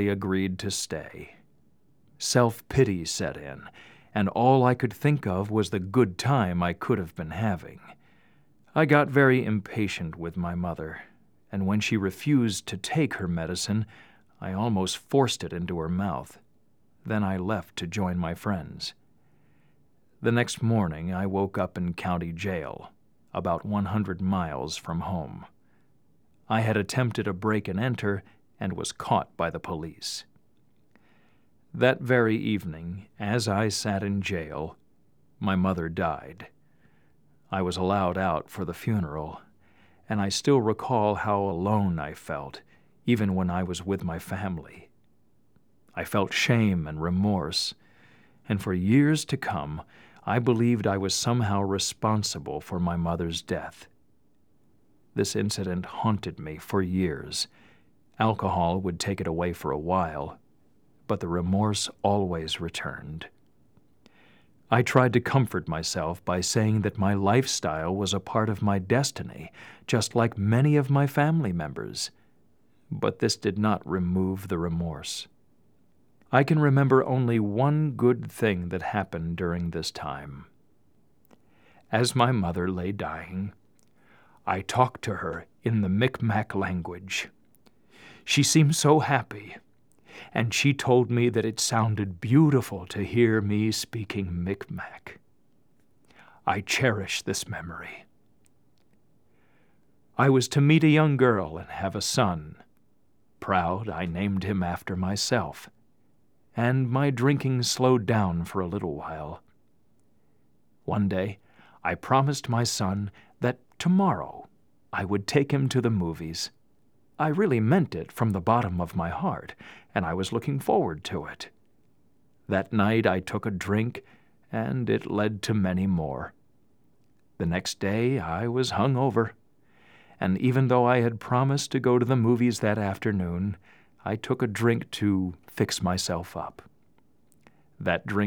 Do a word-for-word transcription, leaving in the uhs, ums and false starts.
agreed to stay. Self-pity set in, and all I could think of was the good time I could have been having. I got very impatient with my mother, and when she refused to take her medicine, I almost forced it into her mouth. Then I left to join my friends. The next morning I woke up in county jail, about one hundred miles from home. I had attempted a break and enter and was caught by the police. That very evening, as I sat in jail, my mother died. I was allowed out for the funeral, and I still recall how alone I felt, even when I was with my family. I felt shame and remorse, and for years to come, I believed I was somehow responsible for my mother's death. This incident haunted me for years. Alcohol would take it away for a while, but the remorse always returned. I tried to comfort myself by saying that my lifestyle was a part of my destiny, just like many of my family members. But this did not remove the remorse. I can remember only one good thing that happened during this time. As my mother lay dying, I talked to her in the Micmac language. She seemed so happy, and she told me that it sounded beautiful to hear me speaking Micmac. I cherish this memory. I was to meet a young girl and have a son. Proud, I named him after myself, and my drinking slowed down for a little while. One day, I promised my son that tomorrow I would take him to the movies. I really meant it from the bottom of my heart, and I was looking forward to it. That night I took a drink, and it led to many more. The next day I was hungover, and even though I had promised to go to the movies that afternoon, I took a drink to fix myself up. That drink